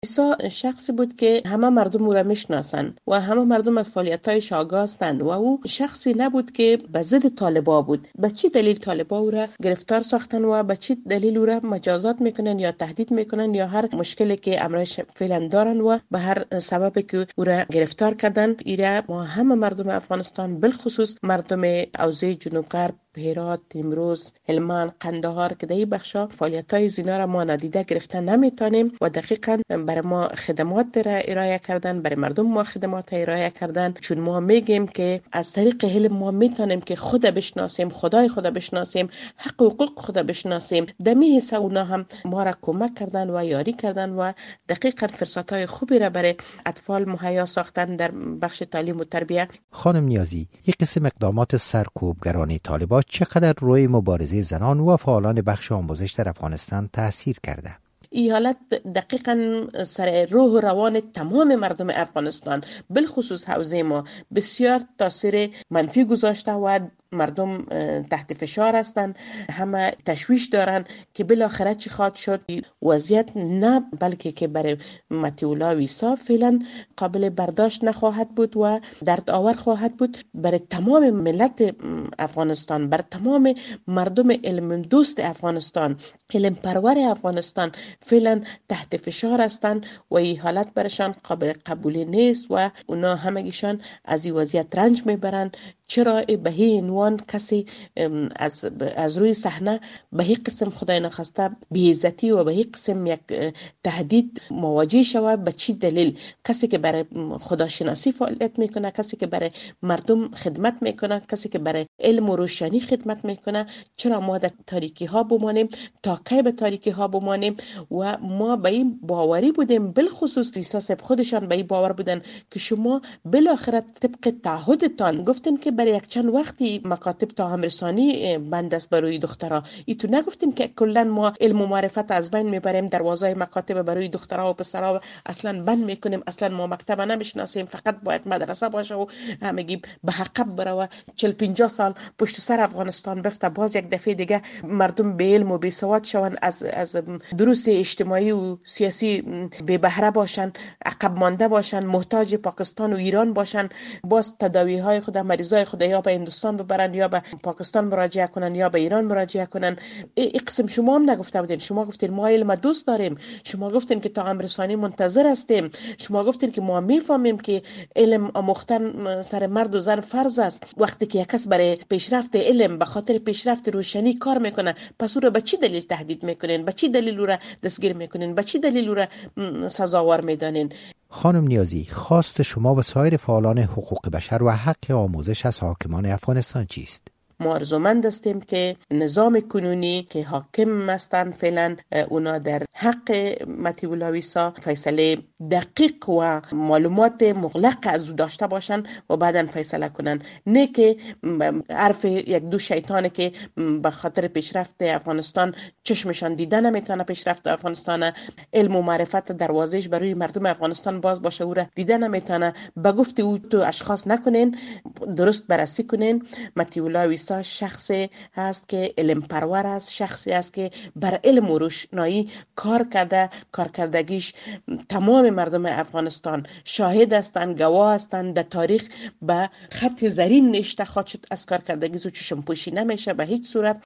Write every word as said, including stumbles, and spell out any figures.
عیسی شخصی بود که همه مردم او را میشناسند و همه مردم از فعالیت‌هایش آگاه هستند و او شخصی نبود که به ضد طالبا بود. به چی دلیل طالبا او را گرفتار ساختن و به چی دلیل او را مجازات میکنن یا تهدید میکنن یا هر مشکلی که امرش فعلا دارن و به هر سببی که او را گرفتار کردن، ایره ما همه مردم افغانستان بالخصوص مردم حوزه جنوب غرب، هرات، امروز، هلمند، قندهار که در این بخشا فعالیت‌های زینا را ما نادیده گرفته نمیتونیم و دقیقاً برای ما خدمات را ارائه کردن، برای مردم ما خدمات ارائه کردن، چون ما میگیم که از طریق علم ما میتونیم که خود بشناسیم، خدای خود بشناسیم، حق و حقوق خود بشناسیم. دمی حصه اونا هم ما را کمک کردن و یاری کردن و دقیقاً فرصت‌های خوبی را برای اطفال مهیا ساختن در بخش تعلیم و تربیت. خانم نیازی، یک قسم اقدامات سرکوبگران طالبان چقدر روی مبارزه زنان و فعالان بخش آموزش در افغانستان تاثیر کرده؟ این حالت دقیقاً سر روح و روان تمام مردم افغانستان بالخصوص حوزه ما بسیار تاثیر منفی گذاشته و مردم تحت فشار هستند، همه تشویش دارن که بالاخره چی خواهد شد. وضعیت نه بلکه که برای متیولا ویسا فعلا قابل برداشت نخواهد بود و درد آور خواهد بود برای تمام ملت افغانستان، برای تمام مردم علم دوست افغانستان، علم پرور افغانستان فعلا تحت فشار هستند و این حالت برشان قابل قبول نیست و اونا همگیشان از این وضعیت رنج میبرند. چرا به این عنوان کسی از از روی صحنه به این قسم خدای نخواسته بی‌عزتی و به این قسم یک تهدید مواجه شود؟ به چی دلیل؟ کسی که برای خداشناسی فعالیت میکنه، کسی که برای مردم خدمت میکنه، کسی که برای علم و روشنی خدمت میکنه، چرا ما در تاریکی ها بمانیم؟ تا کی به تاریکی ها بمانیم؟ و ما به این باوری بودیم، بالخصوص ریساس خودشان به این باور بودن که شما بالاخره طبق تعهدتان گفتین که برای یک چند وقتی مکاتب تا همرسانی بند است برای دخترها. ای تو نگفتین که کلا ما علم و معرفت از بین میبریم، دروازه مکاتب برای دخترها و پسرها اصلا بند میکنیم، اصلا ما مکتب نمیشناسیم، فقط باید مدرسه باشه و همگی به حقب بره و چهل پنجاه سال پشت سر افغانستان بفته، باز یک دفعه دیگه مردم به علم و به سواد شون، از از دروس اجتماعی و سیاسی به بهره باشن، عقب مانده باشن، محتاج پاکستان و ایران باشن، باز تداوی های خود مریضای خود یا به هندوستان ببرن یا به پاکستان مراجعه کنن یا به ایران مراجعه کنن. این قسم شما هم نگفته بودین. شما گفتین ما علم دوست داریم، شما گفتین که تا امرسانی منتظر هستیم، شما گفتین که ما میفهمیم که علم آموختن سر مرد و زن فرض است. وقتی که یک کس برای پیشرفت علم به خاطر پیشرفت روشنی کار میکنه، پس او را به چی دلیل تهدید میکنین؟ به چی دلیل او را دستگیر میکنین؟ به چی دلیل او را سزاوار میدانین؟ خانم نیازی، خواست شما و سایر فعالان حقوق بشر و حق آموزش از حاکمان افغانستان چیست؟ ما آرزومند هستیم که نظام کنونی که حاکم هستند فعلا اونا در حق متیولا ویسا فیصله دقیق و معلومات مغلق از او داشته باشن و بعداً فیصله کنن، نه که حرف یک دو شیطانه که به خاطر پیشرفت افغانستان چشمشان دیده نمیتونه پیشرفت افغانستان، علم و معرفت دروازش برای مردم افغانستان باز باشه او را دیده نمیتونه. به گفت او تو اشخاص نکنین، درست بررسی کنین. متیولا ویسا شخصی هست که علم پرور است، شخصی است که بر علم و روشنایی کار کرده، کارکردگیش تمام مردم افغانستان شاهد هستند، گواه هستند. در تاریخ به خط زرین نشته خواهد شد از کارکردگی و چشم پوشی نمیشه به هیچ صورت.